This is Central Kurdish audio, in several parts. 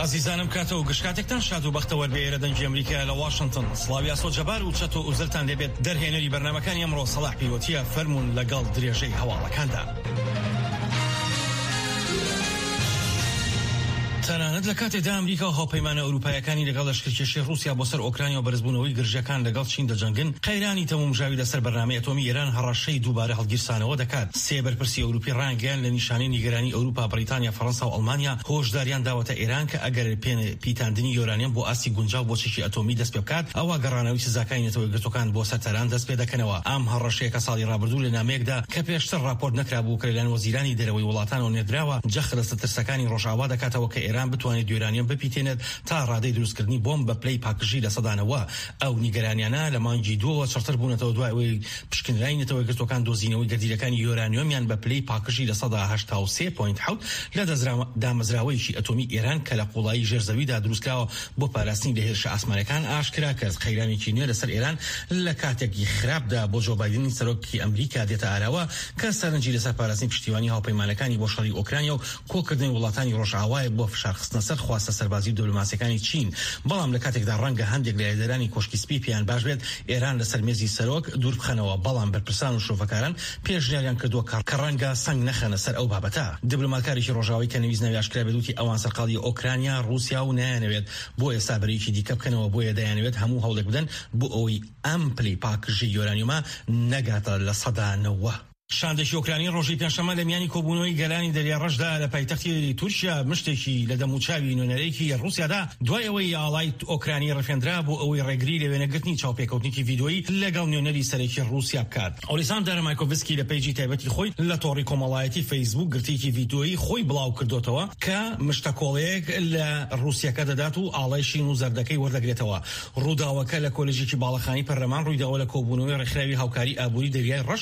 عزیزانم کاتەوە گشتاتێکتان شاد و بەختەوە بێرە دەنگی ئەمریکا لە واشنگتن سڵاوی ئاسۆ جەبار و چەتۆ ئوزلتان لێبێت دەرهێنەری بەرنامەکانی ئەمڕۆ سەلاح پیرۆتیە فەرموون لەگەڵ درێژەی هەواڵەکاندا. تەنانەت لە کاتێکدا ئەمریکا و هاوپەیمانە ئەوروپایەکانی لەگەڵ لەشکرکێشی رووسیا بۆ سەر ئۆکراینیا و بەرزبوونەوەی گرژەکان لەگەڵ چین دەجەنگن، قەیرانی تەمومژاوی لەسەر بەرنامەی ئەتۆمی ئێران هەڕەشەی دووبارە هەڵگیرسانەوە دەکات. سێ بەرپرسی ئەوروپی ڕانگەیان لە نیشانەی نیگەرانی ئەوروپا، بریتانیا، فەڕەنسا و ئەڵمانیا هۆشداریان داوەتە ئێران کە ئەگەر پیتاندنی یۆرانیەم بۆ ئاسی گونجاو بۆ چێکی ئەتۆمی دەست پێ بکات، ئەوە گەڕانەوەی سزاکانی نێتەوە یەکگرتوەکان بۆ سەر تەران دەست پێ دەکەنەوە. ئەم هەڕەشەیە کە ساڵی ڕابردوو لە نامەیەکدا کە پێشتر راپۆرت نەکرابوو کە لەلایەن وەزیرانی دەرەوەی وڵاتانەوە نێردراوە، جەخت لە سترسەکانی ڕۆژئاوا دەکاتەوە کە ئێران بتوانێت یۆرانیەم بپیتێنێت تا ڕادەی دروستکردنی بۆمب بە پلەی پاکژی لە سەدانەوە. ئەو نیگەرانیانە لە مانگی دووەوە چڕتر بوونەتەوە دوای ئەوەی پشکنرای نێتەوە یەکگرتوەکان دۆزینەوەی گەردیلەکانی یۆرانیۆمیان بە پلەی پاکژی لە سەدا 83.7 لە دامەزراوەیەکی ئەتۆمی ئێران کە لە قوڵایی ژێرزەویدا دروستکراوە بۆ پاراستنی لە هێرشە ئاسمانەکان ئاشکرا کرد. خەیرانێکی نوێ لەسەر ئێران لە کاتێکی خراپدا بۆ جۆ بایدن سەرۆکی ئەمریکا دێتە ئاراوە کە سەرنجی لەسەر پاراستنی پشتیوانی هاوپەیمانەکانی بۆ شەڕی ئۆکراینیا و کۆکردنی وڵاتانی ڕۆژئاوایە بۆ فشارخستنە سەر خواستە سەربازی و دیپلۆماسیەکانی چین. بەڵام لە کاتێکدا ڕەنگە هەندێک لە لێدەرانی کۆشکی سپی پێیان باش بێت ئێران لەسەر مێزی سەرۆک دوور بخەنەوە، بەڵام بەرپرسان و شۆفەکاران پێشنیاریان کردووە کە ڕەنگە سەنگ نەخەنە سەر ئەو بابەتە. دیپلۆماتکارێکی ڕۆژاوایی کە نەویست ئاشکرا بێت ئەوان سەرقاڵی ئۆکراینیا، رووسیا و نایانەوێت بۆ ئێستا بەرەیەکی دیکە بکەنەوە، بۆیە دەیانەوێت هەموو هەوڵێک بدەن بۆ ئەوەی ئەم پلەی پاکژی یۆرانیۆمە نەگاتە لە سەدانەوە. شاندێکی ئۆکرانی ڕۆژی پێنجشەممە لە میانی کۆبوونەوەی گەلانی دەریا ڕەشدا لە پایتەختی تورکیا مشتێکی لە دەموچاوی نوێنەرەیەکی رووسیادا دوای ئەوەی ئاڵای ئۆکرانی ڕەفێنرا بۆ ئەوەی ڕێگری لە وێنەگرتنی چاوپێکەوتنێکی ڤیدۆیی لەگەڵ نوێنەری سەرەکی رووسیا بکات. ئۆلیساندەر مایکۆڤسکی لە پەیجی تایبەتی خۆی لە تۆڕی کۆمەڵایەتی فەیسبوک گرتێکی ڤیدۆیی خۆی بڵاو کردوتەوە کە مشتەکۆڵەیەک لە رووسیاکە دەدات و ئاڵای شین و زەردەکەی وەردەگرێتەوە. ڕووداوەکە لە کۆلێژێکی باڵەخانی پەرلەمان ڕوویداوە لە کۆبوونەوەی ڕێکخراوی هاوکاری ئابووری دەریای ڕەش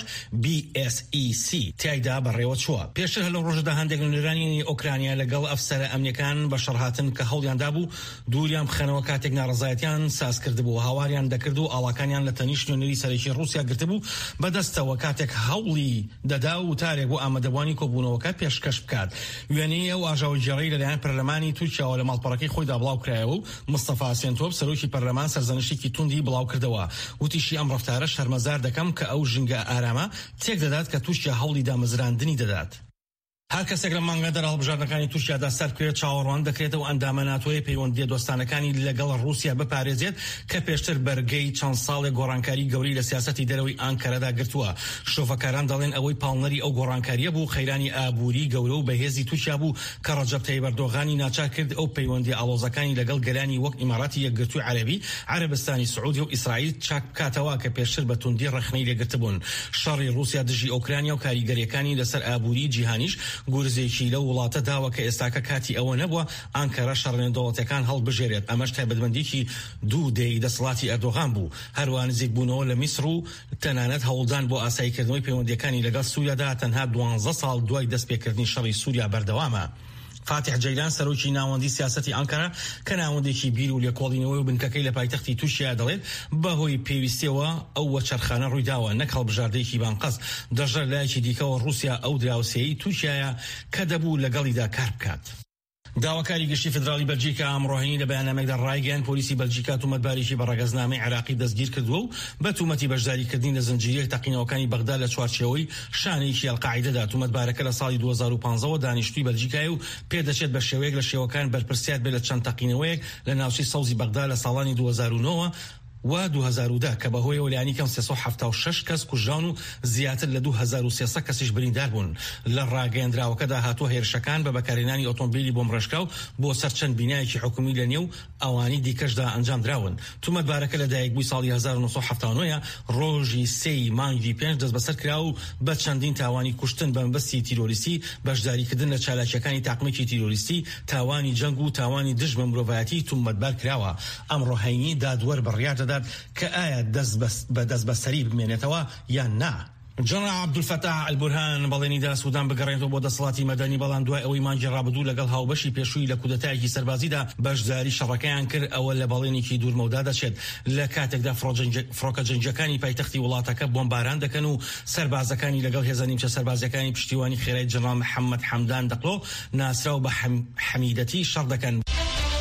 BSEC تایدا بەڕێوە چووە. پێشتر لەو ڕۆژەدا هەندێک نوێنەرانی ئۆکرانیا لەگەڵ ئەفسەرە ئەمنیەکان بە شەڕهاتن کە هەوڵیاندا بوو دووریان بخەنەوە کاتێک ناڕزایەتیان ساز کردبوو، هاواریان دەکرد و ئاڵاکانیان لە تەنیشت نوێنەری سەرەکی رووسیا گرتبوو بەدەستەوە کاتێک هەوڵی دەدا و تارێک بۆ ئامادەبوانی کۆبوونەوەکە پێشکەش بکات. وێنەی ئەو ئاژاوە جێڕەی لەلایەن پەرلەمانی تورکیاوە لە ماڵپەڕەکەی خۆیدا بڵاو کرایەوە و مستەفا سێنتۆپ سەرۆکی پەرلەمان سەرزەنشێکی توندی بڵاو کردەوە. وتیشی ئەم ڕەفتارە شەرمەزار دەکەم کە ئەو ژنگە ئارامە تێک دەدات کە تورکیا هەوڵی دامەزراندنی دەدات. هەر کەسێک لە مانگەدا هەڵبژاردنەکانی تورکیادا سەرکرێت چاوەڕوان دەکرێتەوە ئەندامە ناتۆیە پەیوەندیە دۆستانەکانی لەگەڵ رووسیا بپارێزێت کە پێشتر بەرگەی چەند ساڵێک گۆڕانکاری گەوری لە سیاسەتی دەرەوەی ئانکەرەدا گرتووە. شۆفەکاران دەڵێن ئەوەی پاڵنەری ئەو گۆڕانکاریە بوو خەیرانی ئابووری گەورە و بەهێزی تورکیا بوو کە ڕەجەب تەیب ئەردۆغانی ناچار کرد ئەو پەیوەندی ئاڵۆزەکانی لەگەڵ گەلانی وەک ئیماراتی یەکگرتووی عەرەبی، عەرەبستانی سعودی و ئیسرائیل چاک بکاتەوە کە پێشتر بە توندی ڕەخنەی لێگرتبوون. شەڕی رووسیا دژی ئۆکرانیا و کاریگەریەکانی لەسەر ئابووری جیهانیش گورزێکی لە وڵاتە داوە کە ئێستاکە کاتی ئەوە نەبووە ئانکەرە شەڕێن دەوڵەتەکان هەڵبژێرێت. ئەمەش تایبەتمەندێکی دوو دەی دەسەڵاتی ئەردۆغان بوو. هەروە نزیک بوونەوە لە میسر و تەنانەت هەوڵدان بۆ ئاساییکردنەوەی پەیوەندیەکانی لەگەڵ سووریادا تەنها 12 ساڵ دوای دەستپێکردنی شەڕی سووریا بەردەوامە. فاتح جەیلان سەرۆکی ناوەندی سیاسەتی ئانکەرە کە ناوەندێکی بیر و لێکۆڵینەوەی و بنکەکەی لە پایتەختی تورکیا دەڵێت بەهۆی پێویستیەوە ئەو وەچەرخانە ڕوویداوە نەک هەڵبژاردەیەکی بانقەس. دەژەر لایەکی دیکەوە رووسیا ئەو دراوسێی تورکیایە کە دەبوو لەگەڵیدا کار بکات. داواکاری گشتی فدرالی بەلجیکا ئەمڕۆهێنی لە بەیاننامەیەکدا ڕایگەیاند پۆلیسی بەلجیکا تومەتبارێکی بە ڕێگەزنامەی عێراقی دەستگیر کردووە و بە تومەتی بەشداریکردنی لە زنجیرەیەک تەقینەوەکانی بەغدا لە چوارچێوەی شانێکی ئەلقاعیدەدا. تومەتبارەکە لە ساڵی 2015ەوە دانیشتووی بەلجیکای و پێدەچێت بە شێوەیەک لە شێوەکان بەرپرسیار بێت لە چەند تەقینەوەیەک لە ناوچەی سەوزی بەغدا لە ساڵانی 2009 و 2010 کە بەهۆی ئەولانی کەم 376 کەس کوژران و زیاتر لە 2300 کەسیش بریندار بوون. لە ڕاگەیاندراوەکەدا هاتووە هێرشەکان بە بەکارهێنانی ئۆتۆمبیلی بۆمڕێژکاو بۆ سەر چەند بینایەکی حکومی لە نێو ئەوانی دیکەشدا ئەنجام دراون. تومەتبارەکە لە دایکبووی ساڵی 1979 ڕۆژی 3 مانگی 5 دەست بەسەر کرا و بە چەندین تاوانی کوشتن بە مەبەستی تیرۆریستی، بەشداریکردن لە چالاکیەکانی تاقمێکی تیرۆریستی، تاوانی جەنگ و تاوانی دژ بە مرۆڤایەتی تومەتبار کراوە. ئەمڕۆهێنی دادوەر بڕیار دەدات کە ئایا دەست بەسەری بمێنێتەوە یان نا. جنرال عبدولفتاح البورهان بەڵێنی دا سوودان بگەڕێنەوە بۆ دەسەڵاتی مەدەنی، بەڵام دوای ئەوەی مانگی ڕابردوو لەگەڵ هاوبەشی پێشووی لە کودەتایەکی سەربازیدا بەشداری شەڕەکەیان کرد، ئەوە لە بەڵێنێکی دوورمەودا دەچێت. لە کاتێکدا فڕۆکە جەنگیەکانی پایتەختی وڵاتەکە بۆمباران دەکەن و سەربازەکانی لەگەڵ هێزە نیمچە سەربازەکانی پشتیوانی خێرای جنرال محەممەد حەمدان دەقڵۆ ناسراو بە حەمیدەتی شەڕ دەکەن.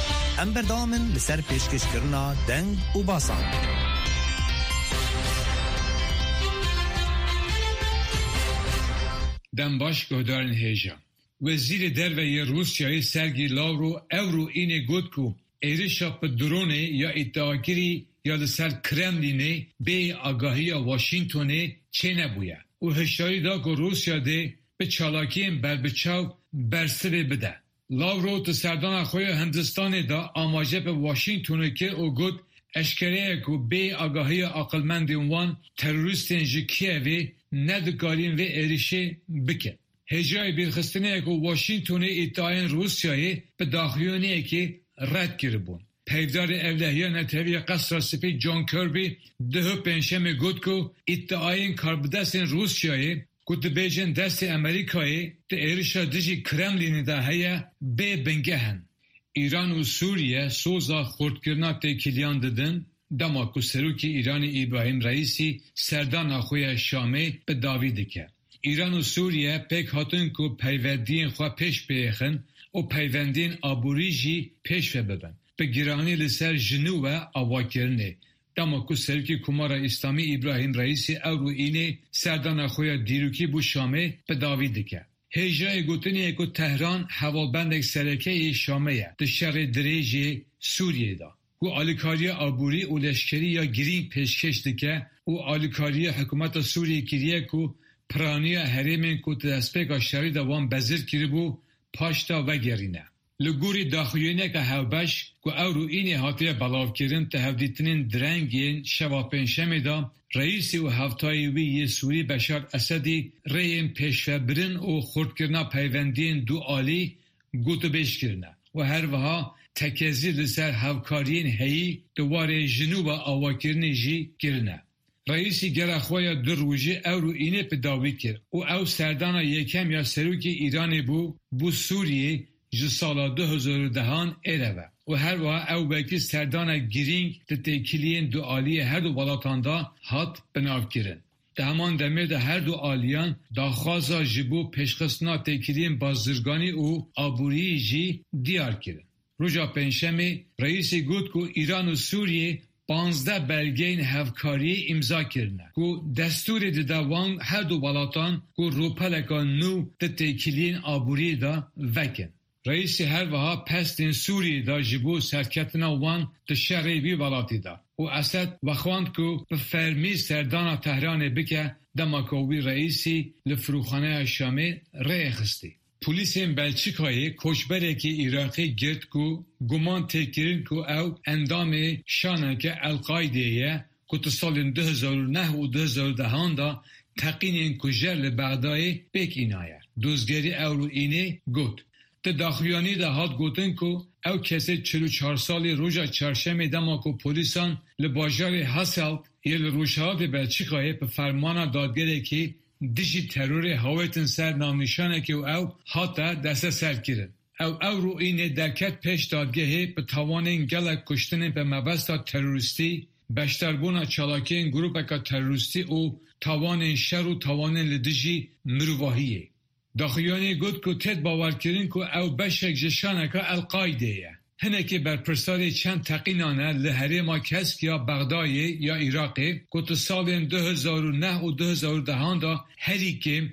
ام بردامن لسر پیشکش کرنا دنگ و باسان. دنباش گهدارن هیجا وزیر دروی روسیای سرگی لاورو اورو اینه گوت کو ایرشا په درونه یا ادعاگیری یا لسر کرملینه به آگاهی واشنگتونه چه نبویه و هشداری دا که روسیا ده به چالاکی بربچاو برسه بده. لاورو تو سردان خوی هندستان دا آماجه به واشنگتونه که او گوت اشکره که به آگاهی عقلمند وان تروریستین جی کیوی ندگارین و ایرشه بکن. هجای بیرخستنه که واشنگتونه ادعاین روسیای به داخلیونه که رد کربون. پیدار اولهیان تهوی قصر سپی جان کربی ده پنجشنبه گفت که ادعاین کاربدست روسیای که دبیجن دست امریکای ده ایرشا دجی کرملین ده هیا به بنگهن. ایران و سوریه سوزا خردکرنا تکیلیان دادن دما که سروکی ایران ابراهیم رئیسی سردان آخوی شامه به داویده که. ایران و سوریه پیک هاتن که پیوندین خواه پیش بیخن و پیوندین آبوریجی پیش ببن. به گرانی لسر جنو و آواکرنه. دما که سروکی کمار اسلامی ابراهیم رئیسی او رو اینه سردان آخوی دیروکی بو شامه به داویده که. هجای گوتنیه که تهران هوابند سرکه شامه ده شر دریج سوریه دا. و آلیکاری آبوری و لشکری یا گرین پیشکش دکه و آلیکاری حکومت سوریه کریه که پرانی حریمین که دستپیک شری دوام بزر کری بو پاشتا و گرینه. لگوری داخلینه که هفبش که او رو اینه حاطیه بلاو کرن تهودیتنین درنگین شوا پنجشنبه دا رئیسی و هفتایی وی سوری بشار اسدی رئیم پیشفبرن و خردکرنا پیوندین دو آلی گوتو بیش کرنه و هر وها تکیزی لسر هفکارین هی دواره جنوب آواکرنی جی کرنه. رئیسی گرخواه در روژه او رو اینه پداوی کرد و او سردان یکم یا سروکی ایرانی بو سوریه جو سالا 2010 ایره و هر وها او بکی سردان گرینگ ده تکیلین دو آلی هر دو بالاتاندا هات بناو کرن. ده همان دمه ده هر دو آلیان داخوازا جبو پیشخصنا تکیلین بازرگانی و آبوری جی دیار کرن. روژا پنجشنبه رئیسی گفت که ایران و سوریه 15 belgeین هفکاری امضا کرنه که دستور دوام هر دو بالاتان که روپلکا نو ده تکیلین آبوری دا وکن. رئیسی هر وها پستین سوریه دا جبو سرکتنا وان ده شهری بی بالاتی دا و اسد وخواند که به فرمی سردان تهران بکه دماکوی رئیسی لفروخانه شامه ره خستی. پلیسین بلژیکای کوچبره که عراقی گرد که گمان تکرین که او اندام شانه که القاعده که تو سال 2009 و 2010 دا تقینین کجر لبغدای بک اینایه. دوزگری او رو اینه گفت. ده داخلیانی ده هات گوتن که او کسی 44 سالی روژا چهارشنبه دما که پلیسان لباجار هاسلت یا لروشهات بلژیکای به فرمان دادگره که دیجی ترور هوایتن سر نامنشانه که او حتی دست سر کرد. او رو اینه درکت پیش دادگاهی به توان این گلک کشتن به مبستا تروریستی بشتربونا چالاکی این گروه که تروریستی او توان این شر و توان لدیجی مروواهیه. داخلیانی گفت که تید باور کردن که او بشک جشانه که القاعده هنه که بر پرساری چند تقینانه لحری ما کسک یا بغدای یا عراقی که تو سال 2009 و 2010 دا هری که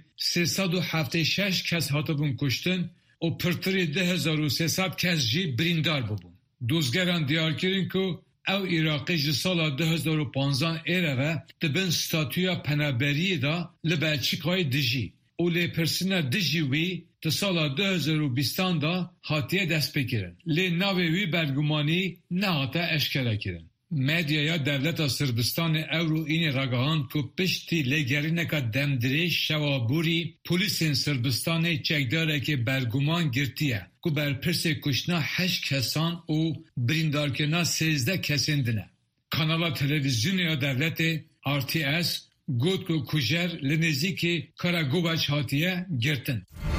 376 کس هاتبون کشتن و پرتری 2300 کس جی بریندار ببون. دوزگران دیار کردن که او عراقی جی سال 2015 ایره و دبن ستاتویا پنابری دا لبلژیکای دیجی و لی پرسینا دیجی وی تا سال 2020 دا حاتیه دست بکرن. لی ناوی وی برگمانی نه حاتا اشکره کرن. مدیا یا دولت سربستان او رو این رگاهان که پشتی لگرینه که دمدریش شوابوری پولیسین سربستان چکداره که برگمان گرتیه که بر پرس کشنا 8 کسان و بریندار کنا 13 کسندنه. کانالا تلویزیون یا دولت RTS گوت که کجر لنزی که کارا گوباچ حاتیه گرتن.